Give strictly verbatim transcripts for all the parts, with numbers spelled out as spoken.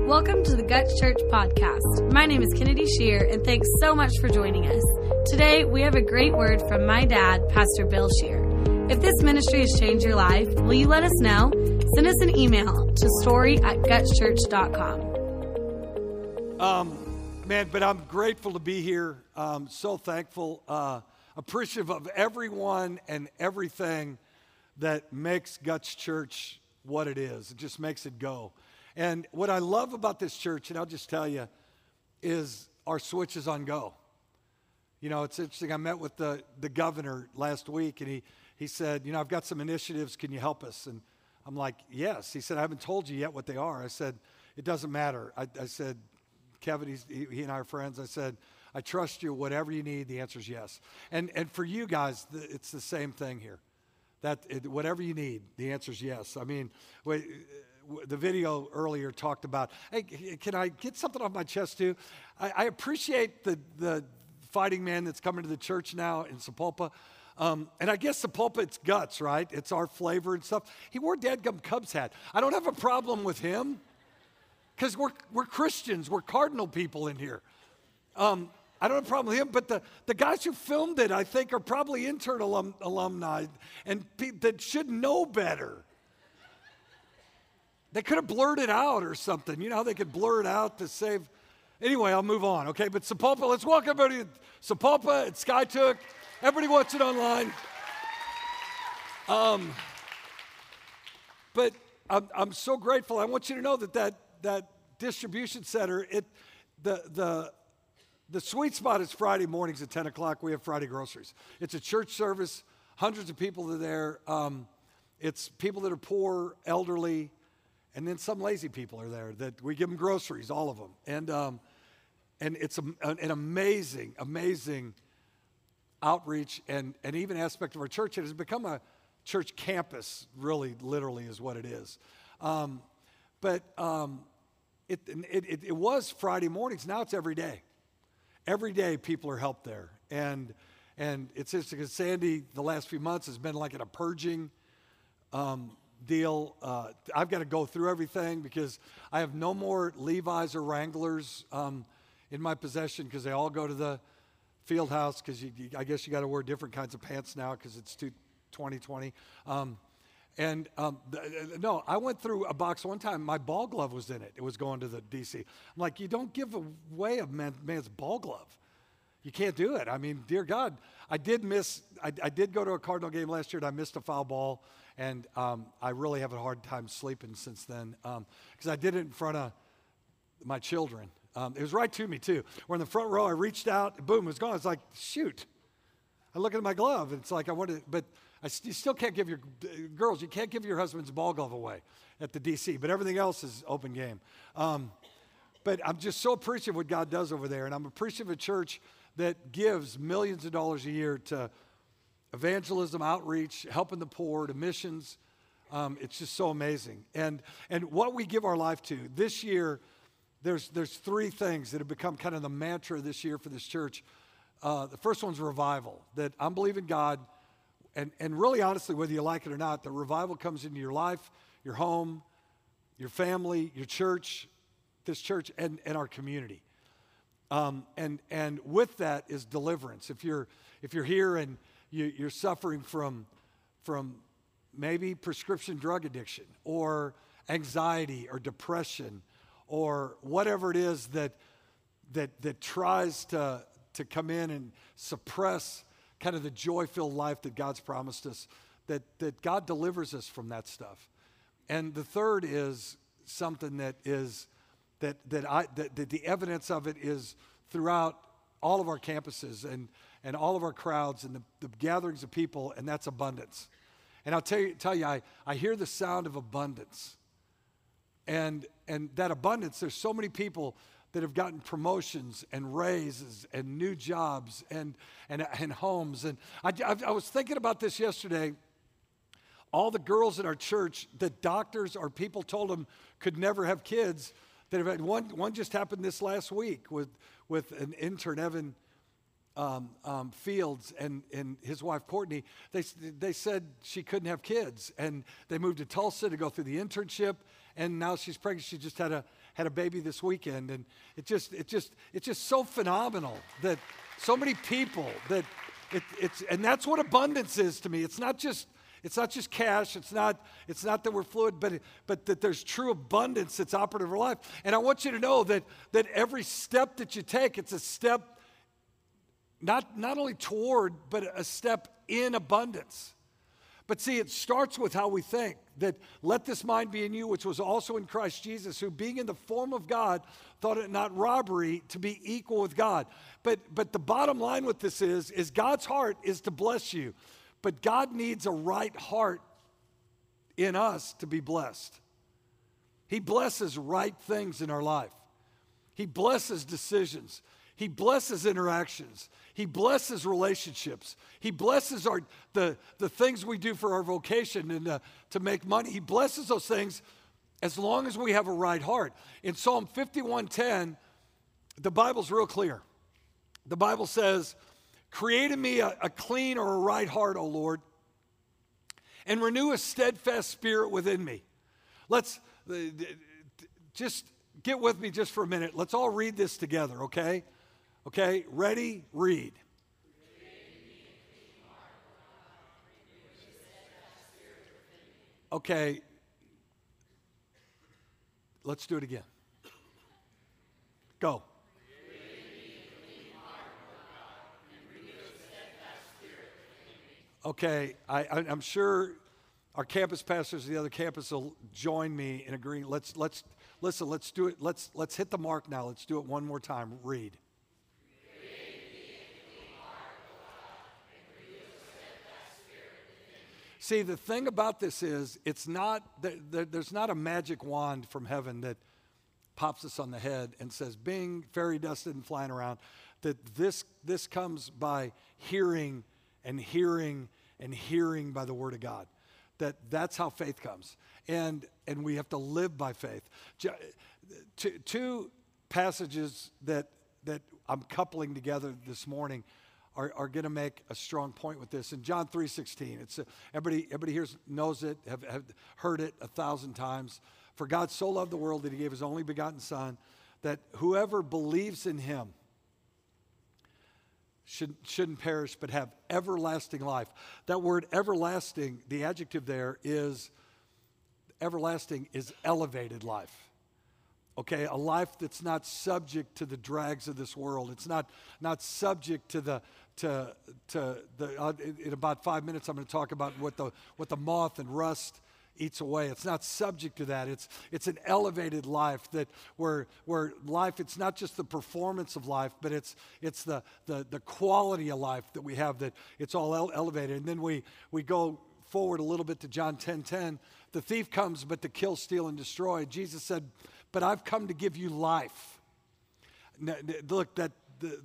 Welcome to the Guts Church podcast. My name is Kennedy Shear, and thanks so much for joining us. Today, we have a great word from my dad, Pastor Bill Shear. If this ministry has changed your life, will you let us know? Send us an email to story at guts church dot com. Um, man, but I'm grateful to be here. Um, so thankful, uh, appreciative of everyone and everything that makes Guts Church what it is. It just makes it go. And what I love about this church, and I'll just tell you, is our switch is on go. You know, it's interesting. I met with the, the governor last week, and he, he said, you know, I've got some initiatives. Can you help us? And I'm like, yes. He said, I haven't told you yet what they are. I said, it doesn't matter. I, I said, Kevin, he's, he, he and I are friends. I said, I trust you. Whatever you need, the answer is yes. And, and for you guys, the, it's the same thing here. That it, whatever you need, the answer is yes. I mean, wait, the video earlier talked about, hey, can I get something off my chest too? I, I appreciate the, the fighting man that's coming to the church now in Sapulpa. Um, and I guess Sapulpa, it's guts, right? It's our flavor and stuff. He wore Dadgum Cubs hat. I don't have a problem with him because we're, we're Christians. We're Cardinal people in here. Um, I don't have a problem with him, but the, the guys who filmed it, I think, are probably intern alum, alumni and pe- that should know better. They could have blurred it out or something. You know how they could blur it out to save. Anyway, I'll move on, okay? But Sapulpa, let's welcome everybody to Sapulpa at Skytook. Everybody watch it online. Um, but I'm, I'm so grateful. I want you to know that that, that distribution center, it the the the sweet spot is Friday mornings at ten o'clock. We have Friday groceries. It's a church service. Hundreds of people are there. Um, it's people that are poor, elderly, and then some lazy people are there that we give them groceries, all of them. And um, and it's a, an amazing, amazing outreach and, and even aspect of our church. It has become a church campus, really, literally is what it is. Um, but um, it, it, it, it was Friday mornings. Now it's every day. Every day people are helped there. And and it's interesting because Sandy, the last few months, has been like in a purging um deal. Uh, I've got to go through everything because I have no more Levi's or Wranglers um, in my possession because they all go to the field house because you, you, I guess you got to wear different kinds of pants now because it's twenty twenty. Um, and um, th- no, I went through a box one time. My ball glove was in it. It was going to the D C. I'm like, you don't give away a man, man's ball glove. You can't do it. I mean, dear God, I did miss, I, I did go to a Cardinal game last year and I missed a foul ball. And um, I really have a hard time sleeping since then because um, I did it in front of my children. Um, it was right to me, too. We're in the front row. I reached out. Boom, it was gone. It's like, shoot. I look at my glove. And it's like I wanted, but I st- you still can't give your, girls, you can't give your husband's ball glove away at the D C. But everything else is open game. Um, but I'm just so appreciative of what God does over there. And I'm appreciative of a church that gives millions of dollars a year to evangelism, outreach, helping the poor, to missions. Um, it's just so amazing. And and what we give our life to, this year, there's there's three things that have become kind of the mantra this year for this church. Uh, the first one's revival, that I'm believing God, and, and really honestly, whether you like it or not, the revival comes into your life, your home, your family, your church, this church, and, and our community. Um, and and with that is deliverance. If you're if you're here and You, you're suffering from, from maybe prescription drug addiction or anxiety or depression or whatever it is that that that tries to, to come in and suppress kind of the joy-filled life that God's promised us, that, that God delivers us from that stuff. And the third is something that is that that I that, that the evidence of it is throughout all of our campuses and and all of our crowds and the, the gatherings of people, and that's abundance. And I'll tell you, tell you I, I hear the sound of abundance. And and that abundance, there's so many people that have gotten promotions and raises and new jobs and and, and homes. And I, I, I was thinking about this yesterday. All the girls in our church that doctors or people told them could never have kids, that have had, one, one just happened this last week with, with an intern, Evan, Um, um, Fields and, and his wife Courtney. They they said she couldn't have kids, and they moved to Tulsa to go through the internship, and now she's pregnant. She just had a had a baby this weekend, and it just it just it's just so phenomenal that so many people that it, it's and that's what abundance is to me. It's not just it's not just cash. It's not it's not that we're fluid, but it, but that there's true abundance that's operative in our life. And I want you to know that that every step that you take, it's a step not not only toward, but a step in abundance. But see, it starts with how we think, that let this mind be in you, which was also in Christ Jesus, who being in the form of God, thought it not robbery to be equal with God. But, but the bottom line with this is, is God's heart is to bless you. But God needs a right heart in us to be blessed. He blesses right things in our life. He blesses decisions. He blesses interactions. He blesses relationships. He blesses our the, the things we do for our vocation and uh, to make money. He blesses those things as long as we have a right heart. In Psalm fifty-one ten, the Bible's real clear. The Bible says, create in me a, a clean or a right heart, O Lord, and renew a steadfast spirit within me. Let's uh, just get with me just for a minute. Let's all read this together, okay? Okay, ready? Read. Okay, let's do it again. Go. Okay, I, I, I'm sure our campus pastors of the other campus will join me in agreeing. Let's let's listen. Let's do it. Let's let's hit the mark now. Let's do it one more time. Read. See, the thing about this is, it's not, there's not a magic wand from heaven that pops us on the head and says, bing, fairy dust and flying around. That this, this comes by hearing and hearing and hearing by the word of God. That that's how faith comes. And, and we have to live by faith. Two, two passages that, that I'm coupling together this morning are, are going to make a strong point with this. In John three sixteen, it's a, everybody, everybody here knows it, have, have heard it a thousand times. For God so loved the world that he gave his only begotten Son, that whoever believes in him should, shouldn't perish but have everlasting life. That word everlasting, the adjective there is, everlasting is elevated life. Okay, a life that's not subject to the drags of this world. It's not not subject to the to to the. Uh, in, in about five minutes, I'm going to talk about what the what the moth and rust eats away. It's not subject to that. It's it's an elevated life that where where life. It's not just the performance of life, but it's it's the the the quality of life that we have. That it's all ele- elevated. And then we we go forward a little bit to John ten ten. The thief comes, but to kill, steal, and destroy. Jesus said, but I've come to give you life. Now, look, that the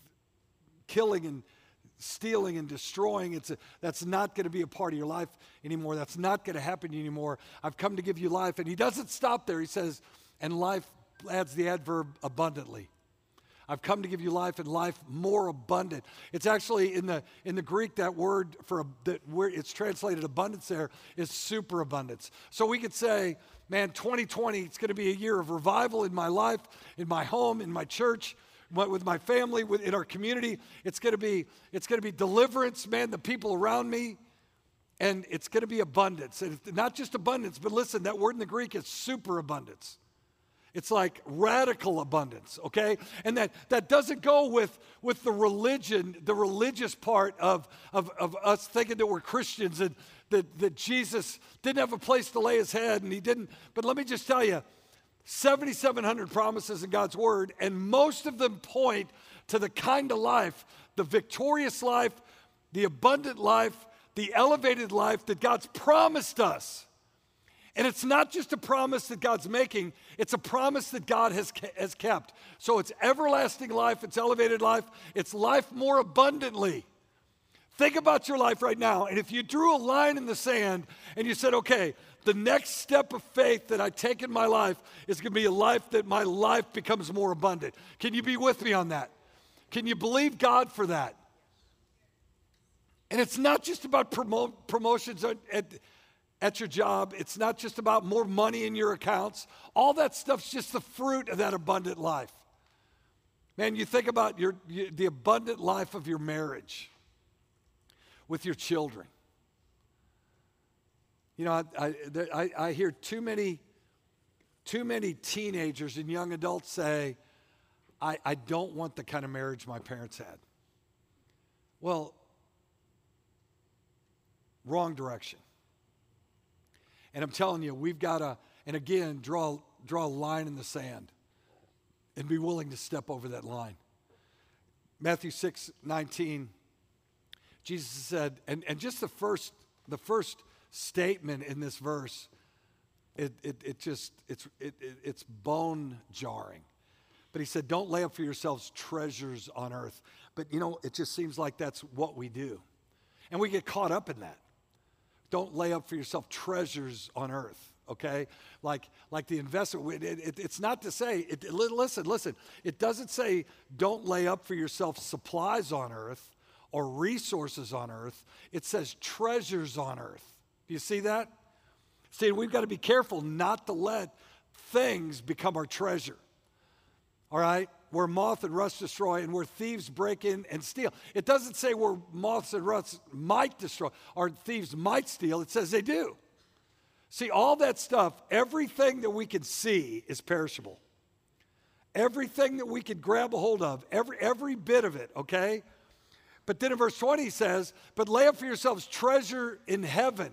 killing and stealing and destroying, it's a, that's not going to be a part of your life anymore. That's not going to happen anymore. I've come to give you life. And he doesn't stop there. He says, and life adds the adverb abundantly. I've come to give you life and life more abundant. It's actually in the in the Greek, that word for that where it's translated abundance there is superabundance. So we could say, man, twenty twenty, it's going to be a year of revival in my life, in my home, in my church, with my family, with, in our community. It's going to be it's going to be deliverance, man, the people around me, and it's going to be abundance. And it's not just abundance, but listen, that word in the Greek is superabundance. It's like radical abundance, okay? And that, that doesn't go with, with the religion, the religious part of, of, of us thinking that we're Christians and that, that Jesus didn't have a place to lay his head and he didn't. But let me just tell you, seventy-seven hundred promises in God's word, and most of them point to the kind of life, the victorious life, the abundant life, the elevated life that God's promised us. And it's not just a promise that God's making, it's a promise that God has, has kept. So it's everlasting life, it's elevated life, it's life more abundantly. Think about your life right now, and if you drew a line in the sand and you said, okay, the next step of faith that I take in my life is going to be a life that my life becomes more abundant. Can you be with me on that? Can you believe God for that? And it's not just about promo- promotions at, at at your job. It's not just about more money in your accounts. All that stuff's just the fruit of that abundant life. Man, you think about your, your the abundant life of your marriage with your children. You know, I, I, I hear too many, too many teenagers and young adults say, I, I don't want the kind of marriage my parents had. Well, wrong direction. And I'm telling you, we've got to, and again, draw, draw a line in the sand and be willing to step over that line. Matthew six nineteen, Jesus said, and, and just the first, the first statement in this verse, it, it, it just, it's, it, it, it's bone jarring. But he said, don't lay up for yourselves treasures on earth. But you know, it just seems like that's what we do. And we get caught up in that. Don't lay up for yourself treasures on earth, okay? Like, like the investment, it, it, it's not to say, it, listen, listen, it doesn't say don't lay up for yourself supplies on earth or resources on earth. It says treasures on earth. Do you see that? See, we've got to be careful not to let things become our treasure, all right? Where moth and rust destroy and where thieves break in and steal. It doesn't say where moths and rust might destroy or thieves might steal. It says they do. See, all that stuff, everything that we can see is perishable. Everything that we can grab a hold of, every, every bit of it, okay? But then in verse twenty he says, but lay up for yourselves treasure in heaven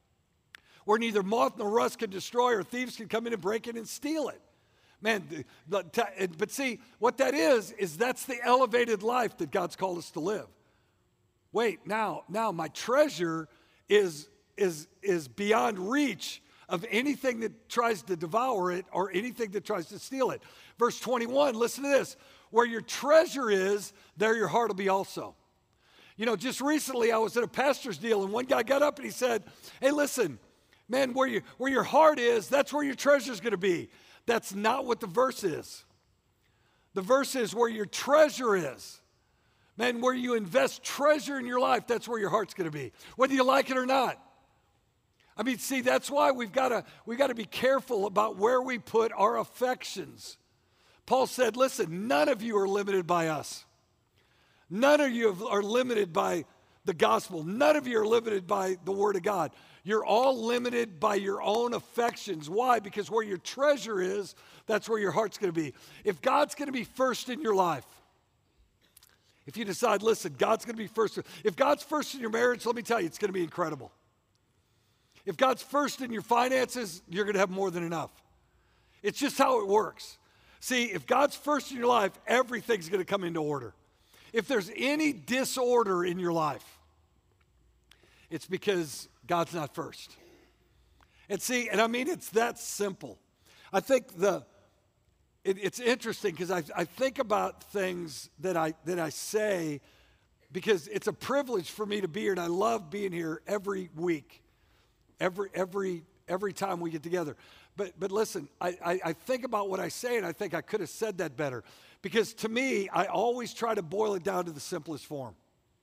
where neither moth nor rust can destroy or thieves can come in and break in and steal it. Man, but see, what that is, is that's the elevated life that God's called us to live. Wait, now, now my treasure is, is, is beyond reach of anything that tries to devour it or anything that tries to steal it. Verse twenty-one, listen to this. Where your treasure is, there your heart will be also. You know, just recently I was at a pastor's deal and one guy got up and he said, hey, listen, man, where, you, where your heart is, that's where your treasure's going to be. That's not what the verse is. The verse is where your treasure is. Man, where you invest treasure in your life, that's where your heart's going to be, whether you like it or not. I mean, see, that's why we've got to we've got to be careful about where we put our affections. Paul said, listen, none of you are limited by us. None of you are limited by the gospel. None of you are limited by the word of God. You're all limited by your own affections. Why? Because where your treasure is, that's where your heart's going to be. If God's going to be first in your life, if you decide, listen, God's going to be first. If God's first in your marriage, let me tell you, it's going to be incredible. If God's first in your finances, you're going to have more than enough. It's just how it works. See, if God's first in your life, everything's going to come into order. If there's any disorder in your life, it's because God's not first. And see, and I mean, it's that simple. I think the, it, it's interesting because I, I think about things that I, that I say because it's a privilege for me to be here and I love being here every week, every, every, every time we get together. But, but listen, I, I, I think about what I say and I think I could have said that better because to me, I always try to boil it down to the simplest form.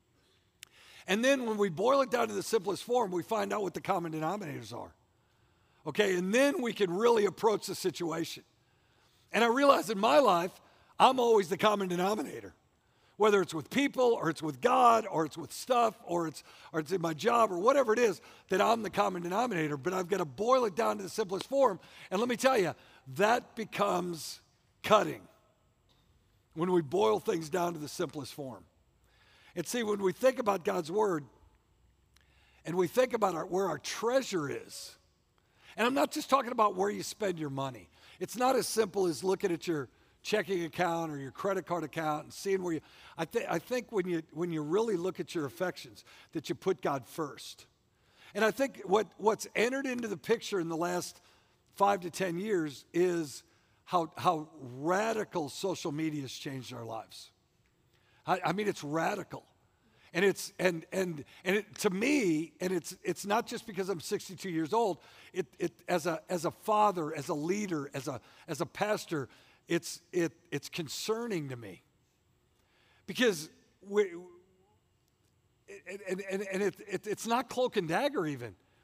And then when we boil it down to the simplest form, we find out what the common denominators are. Okay, and then we can really approach the situation. And I realize in my life, I'm always the common denominator. Whether it's with people, or it's with God, or it's with stuff, or it's, or it's in my job, or whatever it is, that I'm the common denominator. But I've got to boil it down to the simplest form. And let me tell you, that becomes cutting when we boil things down to the simplest form. And see, when we think about God's word and we think about our, where our treasure is, and I'm not just talking about where you spend your money. It's not as simple as looking at your checking account or your credit card account and seeing where you, I, th- I think when you, when you really look at your affections, that you put God first. And I think what, what's entered into the picture in the last five to ten years is how, how radical social media has changed our lives. I, I mean, it's radical. And it's and and and it, to me, and it's it's not just because I'm sixty-two years old. It it as a as a father, as a leader, as a as a pastor, it's it it's concerning to me. Because we and and, and it, it it's not cloak and dagger even.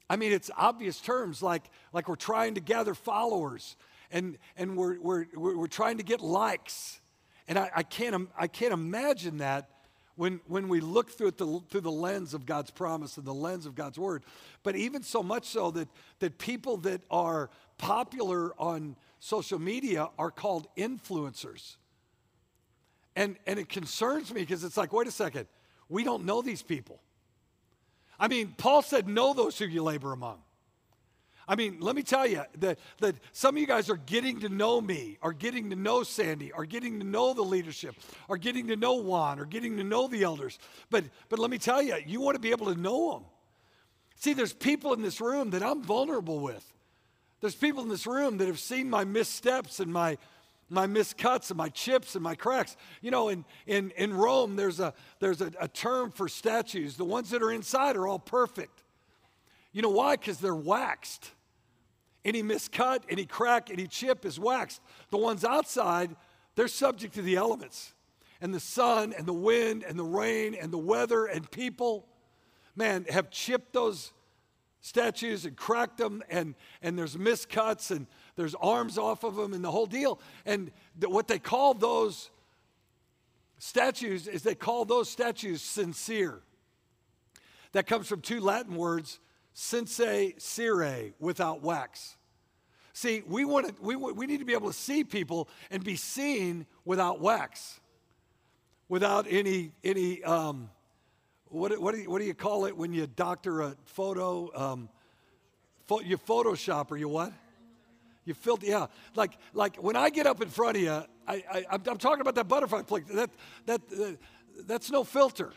I mean, it's obvious terms like, like we're trying to gather followers and, and we're, we're, we're trying to get likes. And I, I, can't, I can't imagine that when, when we look through it the, through the lens of God's promise and the lens of God's word. But even so much so that, that people that are popular on social media are called influencers. And, and it concerns me because it's like, wait a second, we don't know these people. I mean, Paul said, know those who you labor among. I mean, let me tell you that, that some of you guys are getting to know me, are getting to know Sandy, are getting to know the leadership, are getting to know Juan, are getting to know the elders. But, but let me tell you, you want to be able to know them. See, there's people in this room that I'm vulnerable with. There's people in this room that have seen my missteps and my my miscuts and my chips and my cracks. You know, in, in, in Rome, there's, a, there's a, a term for statues. The ones that are inside are all perfect. You know why? Because they're waxed. Any miscut, any crack, any chip is waxed. The ones outside, they're subject to the elements. And the sun and the wind and the rain and the weather and people, man, have chipped those statues and cracked them, and, and there's miscuts and there's arms off of them and the whole deal. And the, what they call those statues is they call those statues sincere. That comes from two Latin words, sense cire, without wax. See, we want to, we, we need to be able to see people and be seen without wax, without any, any um, what, what, do you, what do you call it when you doctor a photo? Um, pho- you Photoshop or you what? You filter, yeah. Like, like when I get up in front of you, I, I, I'm, I'm talking about that butterfly flick. That, that, uh, that's no filter.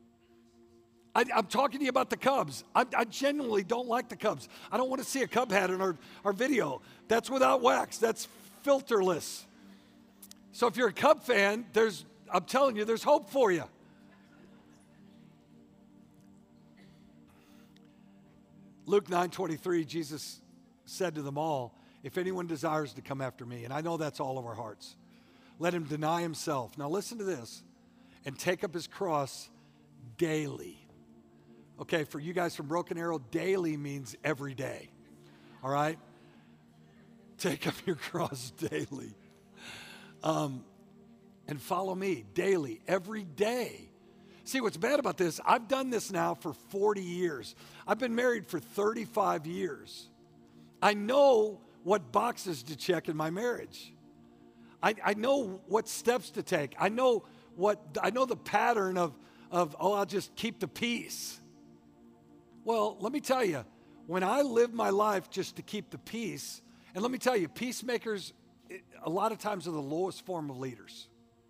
I, I'm talking to you about the Cubs. I, I genuinely don't like the Cubs. I don't want to see a Cub hat in our, our video. That's without wax. That's filterless. So if you're a Cub fan, there's, I'm telling you, there's hope for you. Luke nine twenty-three, Jesus said to them all, if anyone desires to come after me, and I know that's all of our hearts, let him deny himself. Now listen to this, and take up his cross daily. Okay, for you guys from Broken Arrow, daily means every day, all right? Take up your cross daily. Um, and follow me daily, every day. See, what's bad about this, I've done this now for forty years. I've been married for thirty-five years. I know what boxes to check in my marriage. I, I know what steps to take. I know what I know the pattern of, of, oh, I'll just keep the peace. Well, let me tell you, when I live my life just to keep the peace, and let me tell you, peacemakers, it, a lot of times are the lowest form of leaders.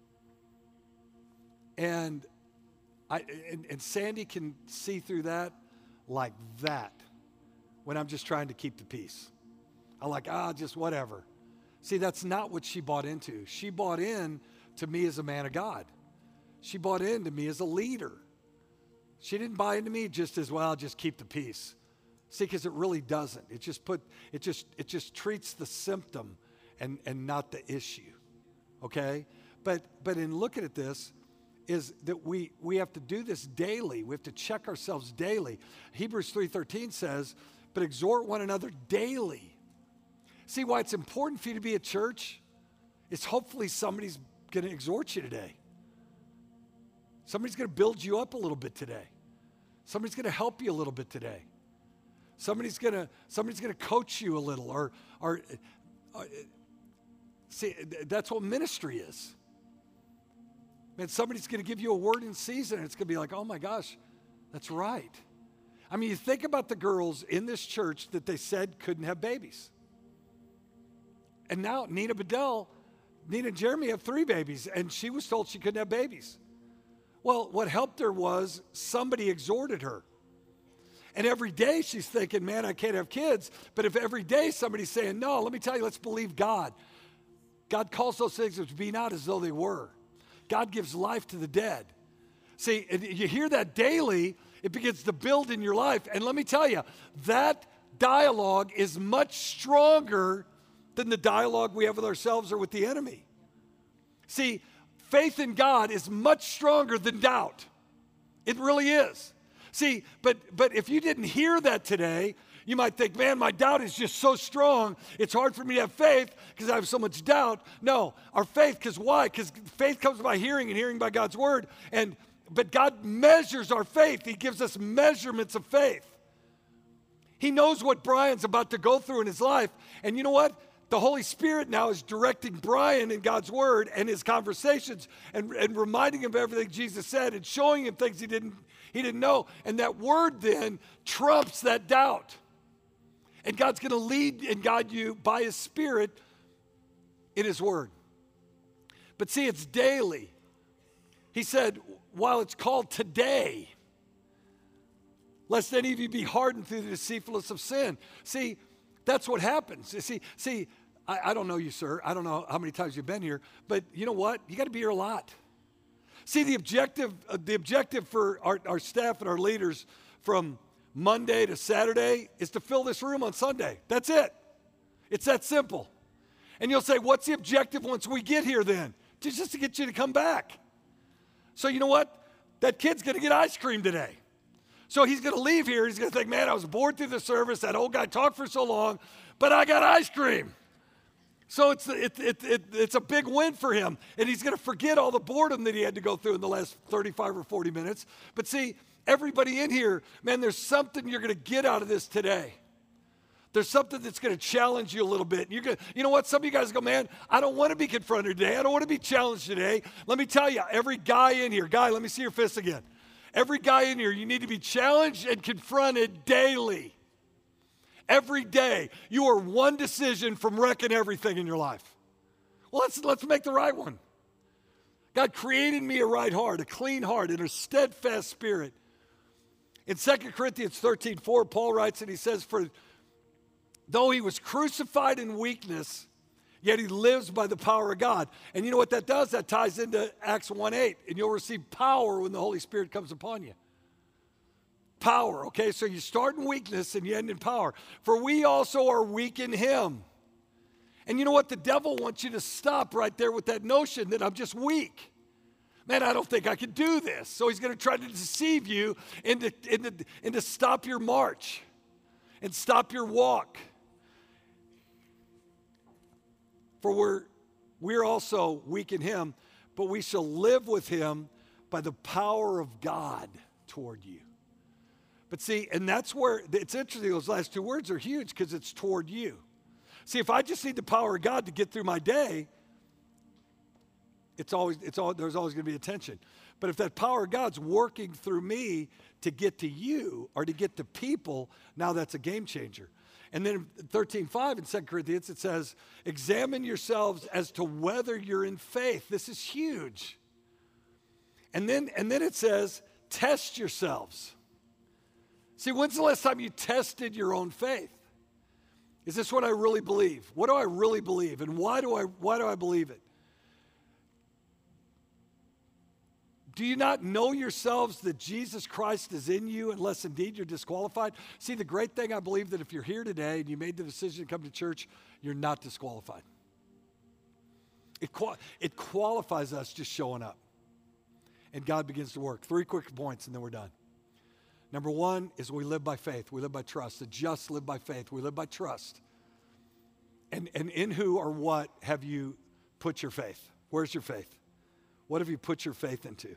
And I, and, and Sandy can see through that like that when I'm just trying to keep the peace. I'm like, ah, just whatever. See, that's not what she bought into. She bought in to me as a man of God. She bought into me as a leader. She didn't buy into me just as, well, just keep the peace. See, because it really doesn't. It just put, it just, it just treats the symptom and, and not the issue. Okay? But but in looking at this, is that we, we have to do this daily. We have to check ourselves daily. Hebrews three thirteen says, but exhort one another daily. See why it's important for you to be at church? It's hopefully somebody's going to exhort you today. Somebody's going to build you up a little bit today. Somebody's going to help you a little bit today. Somebody's going to somebody's going to coach you a little, or or, or see, that's what ministry is. Man, somebody's going to give you a word in season, and it's going to be like, oh my gosh, that's right. I mean, you think about the girls in this church that they said couldn't have babies. And now Nina Bedell, Nina and Jeremy have three babies, and she was told she couldn't have babies. Well, what helped her was somebody exhorted her. And every day she's thinking, man, I can't have kids. But if every day somebody's saying, no, let me tell you, let's believe God. God calls those things which be not as though they were. God gives life to the dead. See, you hear that daily, it begins to build in your life. And let me tell you, that dialogue is much stronger than the dialogue we have with ourselves or with the enemy. See, faith in God is much stronger than doubt. It really is. See, but but if you didn't hear that today, You might think, man, my doubt is just so strong, it's hard for me to have faith because I have so much doubt. No, our faith, because why? Because faith comes by hearing and hearing by God's word. And but God measures our faith. He gives us measurements of faith. He knows what Brian's about to go through in his life. And you know what? The Holy Spirit now is directing Brian in God's word and his conversations and, and reminding him of everything Jesus said and showing him things he didn't, he didn't know. And that word then trumps that doubt. And God's going to lead and guide you by his Spirit in his word. But see, it's daily. He said, while it's called today, lest any of you be hardened through the deceitfulness of sin. See, that's what happens. You see, see, I, I don't know you, sir. I don't know how many times you've been here, but you know what? You got to be here a lot. See, the objective, uh, the objective for our, our staff and our leaders from Monday to Saturday is to fill this room on Sunday. That's it. It's that simple. And you'll say, what's the objective once we get here then? Just to get you to come back. So you know what? That kid's going to get ice cream today. So he's going to leave here. He's going to think, man, I was bored through the service. That old guy talked for so long, but I got ice cream. So it's, it, it, it, it's a big win for him. And he's going to forget all the boredom that he had to go through in the last thirty-five or forty minutes. But see, everybody in here, man, there's something you're going to get out of this today. There's something that's going to challenge you a little bit. You're gonna, you know what? Some of you guys go, man, I don't want to be confronted today. I don't want to be challenged today. Let me tell you, every guy in here, guy, let me see your fist again. Every guy in here, you need to be challenged and confronted daily. Every day, you are one decision from wrecking everything in your life. Well, let's, let's make the right one. God created me a right heart, a clean heart, and a steadfast spirit. In Second Corinthians thirteen four, Paul writes and he says, for though he was crucified in weakness, yet he lives by the power of God. And you know what that does? That ties into Acts one eight. And you'll receive power when the Holy Spirit comes upon you. Power, okay? So you start in weakness and you end in power. For we also are weak in him. And you know what? The devil wants you to stop right there with that notion that I'm just weak. Man, I don't think I can do this. So he's going to try to deceive you into, into, into stop your march and stop your walk. For we're, we're also weak in him, but we shall live with him by the power of God toward you. But see, and that's where, it's interesting, those last two words are huge because it's toward you. See, if I just need the power of God to get through my day, it's always, it's all, there's always going to be a tension. But if that power of God's working through me to get to you or to get to people, now that's a game changer. And then in thirteen five in Second Corinthians, it says, examine yourselves as to whether you're in faith. This is huge. And then, and then it says, test yourselves. See, when's the last time you tested your own faith? Is this what I really believe? What do I really believe? And why do I, why do I believe it? Do you not know yourselves that Jesus Christ is in you unless indeed you're disqualified? See, the great thing, I believe that if you're here today and you made the decision to come to church, you're not disqualified. It, qual- it qualifies us just showing up. And God begins to work. Three quick points and then we're done. Number one is we live by faith. We live by trust. The just live by faith. We live by trust. And, and in who or what have you put your faith? Where's your faith? What have you put your faith into?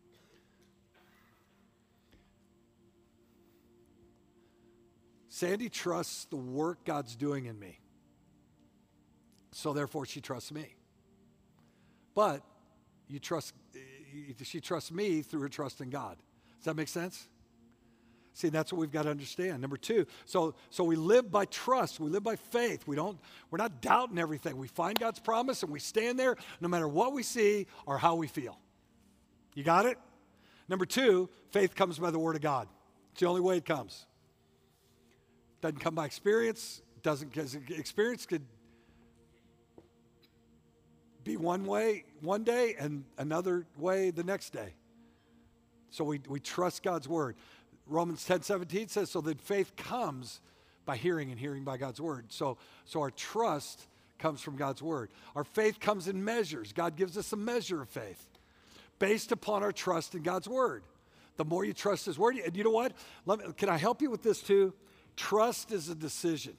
Sandy trusts the work God's doing in me. So therefore she trusts me. But you trust, she trusts me through her trust in God. Does that make sense? See, that's what we've got to understand. Number two, so, so we live by trust. We live by faith. We don't, we're not doubting everything. We find God's promise and we stand there no matter what we see or how we feel. You got it? Number two, faith comes by the word of God. It's the only way it comes. Doesn't come by experience. Doesn't, because experience could be one way one day and another way the next day. So we, we trust God's word. Romans ten seventeen says, so that faith comes by hearing and hearing by God's word. So, so our trust comes from God's word. Our faith comes in measures. God gives us a measure of faith based upon our trust in God's word. The more you trust his word, and you know what? Let me, can I help you with this too? Trust is a decision.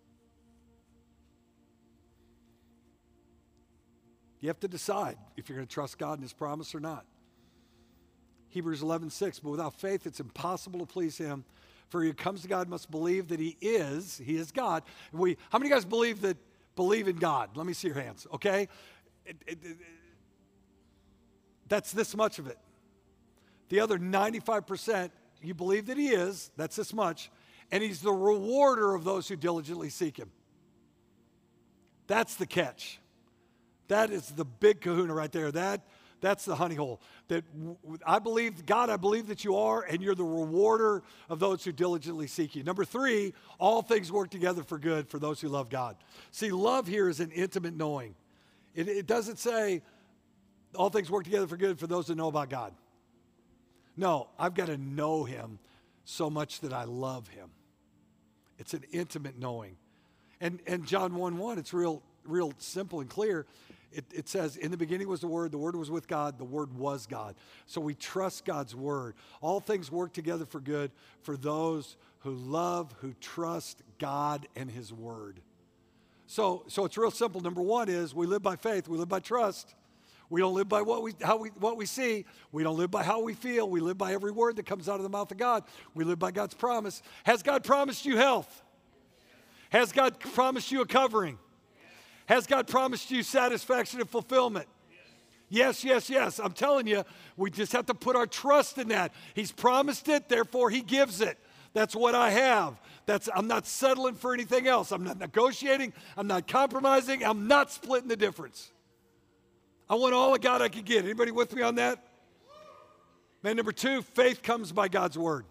You have to decide if you're going to trust God and his promise or not. Hebrews eleven six, but without faith it's impossible to please him. For he who comes to God must believe that he is, he is God. And we, how many of you guys believe that, believe in God? Let me see your hands, okay? It, it, it, that's this much of it. The other ninety-five percent, you believe that he is, that's this much, and he's the rewarder of those who diligently seek him. That's the catch. That is the big kahuna right there. That, that's the honey hole. That I believe, God, I believe that you are, and you're the rewarder of those who diligently seek you. Number three, all things work together for good for those who love God. See, love here is an intimate knowing. It, it doesn't say all things work together for good for those that know about God. No, I've got to know him so much that I love him. It's an intimate knowing. And, and John one one, it's real, real simple and clear. It, it says, in the beginning was the Word, the Word was with God, the Word was God. So we trust God's Word. All things work together for good for those who love, who trust God and his Word. So, so it's real simple. Number one is we live by faith, we live by trust. We don't live by what we, how we, what we see. We don't live by how we feel. We live by every word that comes out of the mouth of God. We live by God's promise. Has God promised you health? Has God promised you a covering? Has God promised you satisfaction and fulfillment? Yes, yes, yes. I'm telling you, we just have to put our trust in that. He's promised it, therefore he gives it. That's what I have. That's, I'm not settling for anything else. I'm not negotiating. I'm not compromising. I'm not splitting the difference. I want all of God I can get. Anybody with me on that? Man, number two, faith comes by God's word.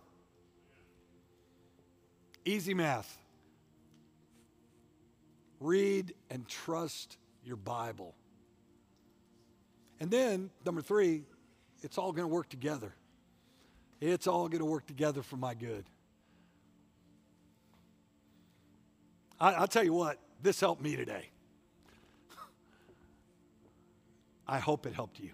Easy math. Read and trust your Bible. And then, number three, it's all going to work together. It's all going to work together for my good. I, I'll tell you what, this helped me today. I hope it helped you.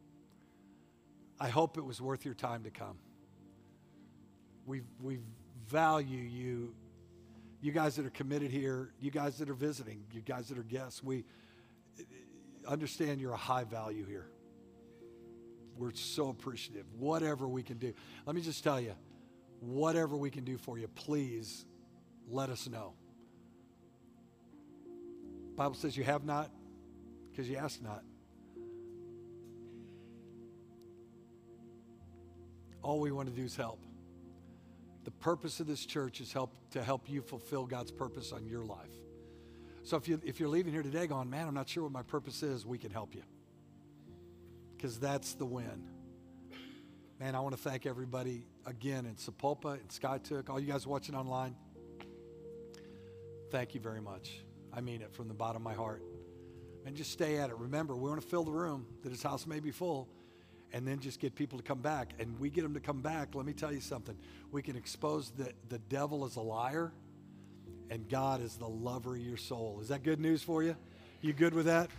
I hope it was worth your time to come. We, we value you, you guys that are committed here, you guys that are visiting, you guys that are guests. We understand you're a high value here. We're so appreciative. Whatever we can do. Let me just tell you, whatever we can do for you, please let us know. The Bible says you have not because you ask not. All we want to do is help. The purpose of this church is help to help you fulfill God's purpose on your life. So if, you, if you're leaving here today going, man, I'm not sure what my purpose is, we can help you. Because that's the win. Man, I want to thank everybody again in Sapulpa and Skytook, all you guys watching online. Thank you very much. I mean it from the bottom of my heart. And just stay at it. Remember, we want to fill the room that his house may be full. And then just get people to come back. And we get them to come back. Let me tell you something. We can expose the, the devil as a liar, and God is the lover of your soul. Is that good news for you? You good with that?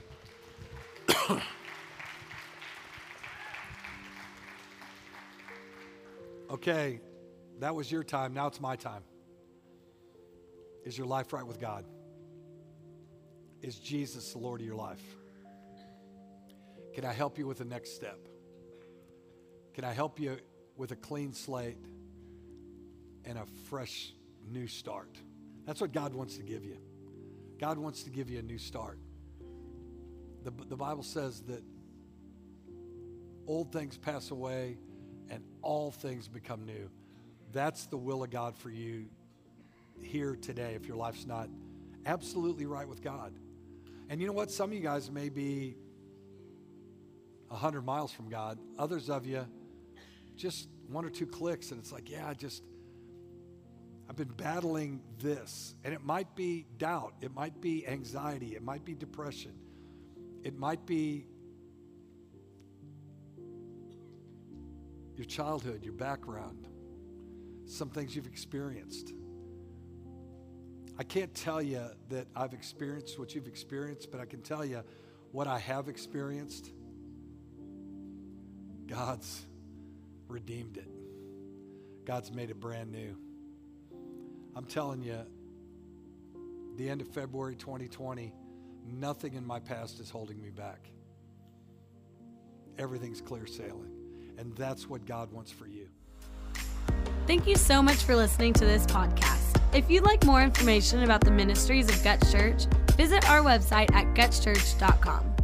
Okay, that was your time. Now it's my time. Is your life right with God? Is Jesus the Lord of your life? Can I help you with the next step? Can I help you with a clean slate and a fresh new start? That's what God wants to give you. God wants to give you a new start. The, the Bible says that old things pass away and all things become new. That's the will of God for you here today if your life's not absolutely right with God. And you know what? Some of you guys may be a hundred miles from God. Others of you, just one or two clicks, and it's like, yeah, I just, I've been battling this. And it might be doubt. It might be anxiety. It might be depression. It might be your childhood, your background, some things you've experienced. I can't tell you that I've experienced what you've experienced, but I can tell you what I have experienced. God's redeemed it. God's made it brand new. I'm telling you, the end of February twenty twenty, nothing in my past is holding me back. Everything's clear sailing. And that's what God wants for you. Thank you so much for listening to this podcast. If you'd like more information about the ministries of Guts Church, visit our website at guts church dot com.